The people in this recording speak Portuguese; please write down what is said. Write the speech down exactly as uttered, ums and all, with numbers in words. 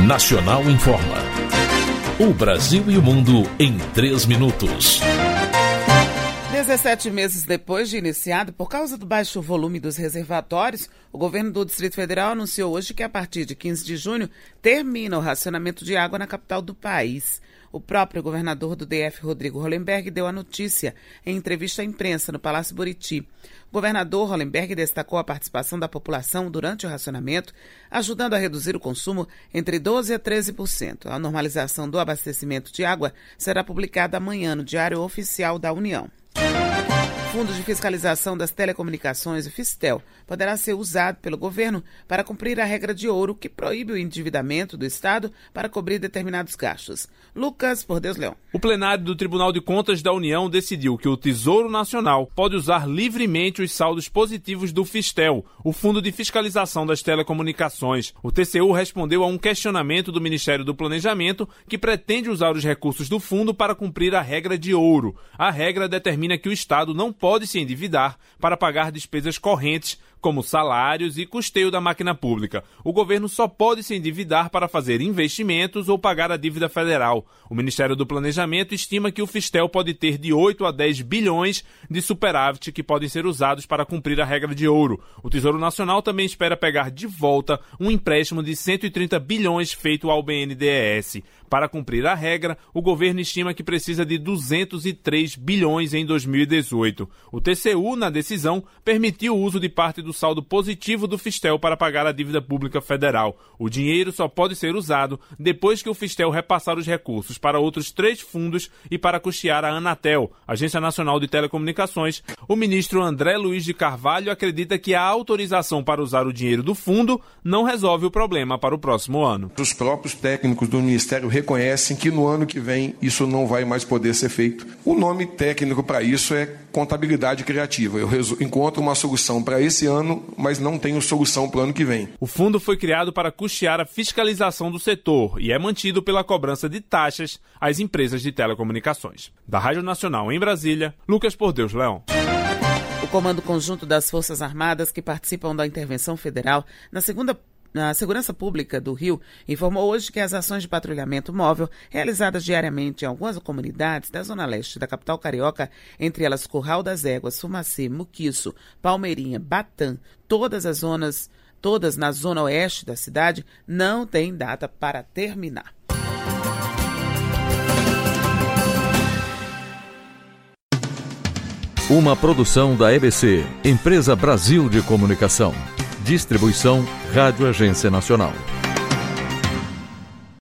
Nacional Informa. O Brasil e o mundo em três minutos. dezessete meses depois de iniciado, por causa do baixo volume dos reservatórios, o governo do Distrito Federal anunciou hoje que a partir de quinze de junho termina o racionamento de água na capital do país. O próprio governador do D F, Rodrigo Hollenberg, deu a notícia em entrevista à imprensa no Palácio Buriti. O governador Hollenberg destacou a participação da população durante o racionamento, ajudando a reduzir o consumo entre doze por cento a treze por cento. A normalização do abastecimento de água será publicada amanhã no Diário Oficial da União. O Fundo de Fiscalização das Telecomunicações, o Fistel, poderá ser usado pelo governo para cumprir a regra de ouro que proíbe o endividamento do Estado para cobrir determinados gastos. Lucas, por Deus, Leão. O plenário do Tribunal de Contas da União decidiu que o Tesouro Nacional pode usar livremente os saldos positivos do Fistel, o Fundo de Fiscalização das Telecomunicações. O T C U respondeu a um questionamento do Ministério do Planejamento que pretende usar os recursos do fundo para cumprir a regra de ouro. A regra determina que o Estado não pode se endividar para pagar despesas correntes, como salários e custeio da máquina pública. O governo só pode se endividar para fazer investimentos ou pagar a dívida federal. O Ministério do Planejamento estima que o Fistel pode ter de oito a dez bilhões de superávit que podem ser usados para cumprir a regra de ouro. O Tesouro Nacional também espera pegar de volta um empréstimo de cento e trinta bilhões feito ao B N D E S. Para cumprir a regra, o governo estima que precisa de duzentos e três bilhões em dois mil e dezoito. O T C U, na decisão, permitiu o uso de parte do saldo positivo do Fistel para pagar a dívida pública federal. O dinheiro só pode ser usado depois que o Fistel repassar os recursos para outros três fundos e para custear a Anatel, Agência Nacional de Telecomunicações. O ministro André Luiz de Carvalho acredita que a autorização para usar o dinheiro do fundo não resolve o problema para o próximo ano. Os próprios técnicos do Ministério reconhecem que no ano que vem isso não vai mais poder ser feito. O nome técnico para isso é contabilidade criativa. Eu encontro uma solução para esse ano, mas não tenho solução para o ano que vem. O fundo foi criado para custear a fiscalização do setor e é mantido pela cobrança de taxas às empresas de telecomunicações. Da Rádio Nacional em Brasília, Lucas Por Deus Leão. O Comando Conjunto das Forças Armadas que participam da intervenção federal na segunda A Segurança Pública do Rio informou hoje que as ações de patrulhamento móvel realizadas diariamente em algumas comunidades da zona leste da capital carioca, entre elas Curral das Éguas, Sumacê, Muquiço, Palmeirinha, Batã, todas as zonas, todas na zona oeste da cidade, não têm data para terminar. Uma produção da E B C, Empresa Brasil de Comunicação. Distribuição Rádio Agência Nacional.